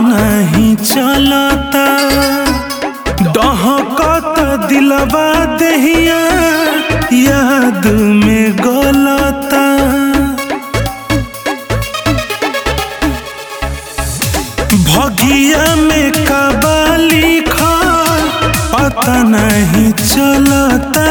नहीं चलता डहकत दिलवा दहिया याद में गलता। भगिया में कबा लिखल पता नहीं चलता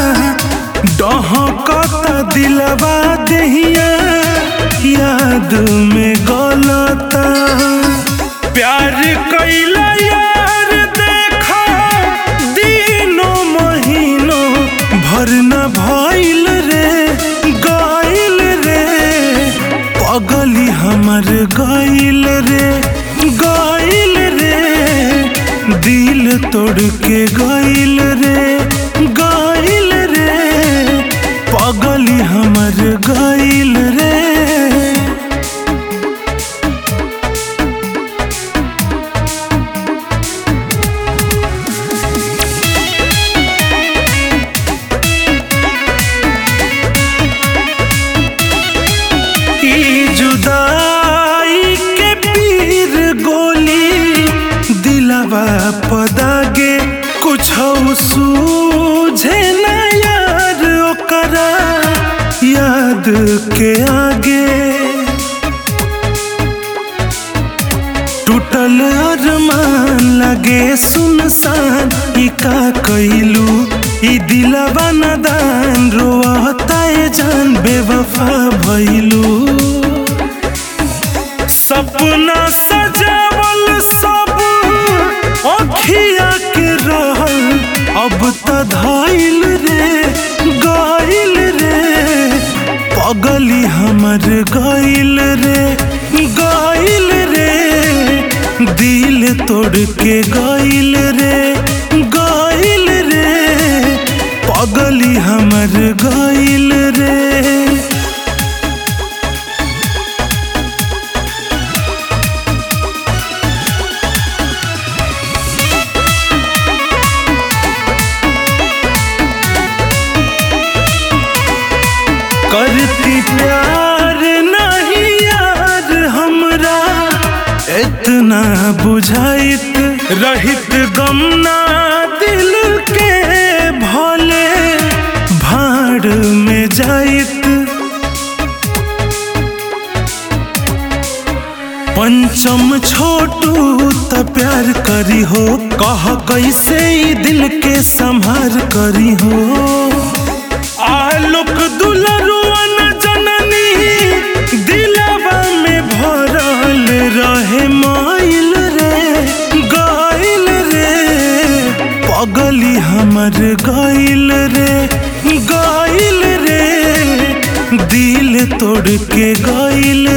डहकत दिलवा दहिया याद में गलता। प्यार कैला यार देखा दिनों महीनों भर न भइल रे गइल रे पगली हमर गइल रे गइल रे दिल तोड़ के गइल रे गइल रे पगली हमर गइल रे। जुदाई के पीर गोली दिलवा पदागे कुछ सूझे न यार ओकरा याद के आगे। टूटल अरमान लगे सुनसान ई का कइलू ई दिलवा नदान रोता है जान बेवफा भइलू। सपना सजावल सब अखिया के रहल अब त धइल रे गइल रे पगली हमर गइल रे गइल रे दिल तोड़ के गइल रे गइल रे पगली हमर गइल रे। करती प्यार नहीं यार हमरा इतना बुझाइत रहित गम ना दिल के भले भाड़ में जाइत। पंचम छोटू त प्यार करी हो कह कैसे ही दिल के संभार करी हो। आलोक दुलरुआ न जननी दिलवा में भरल रहे माइल रे गइल रे पगली हमर गइल रे गइल रे दिल तोड़ के गइल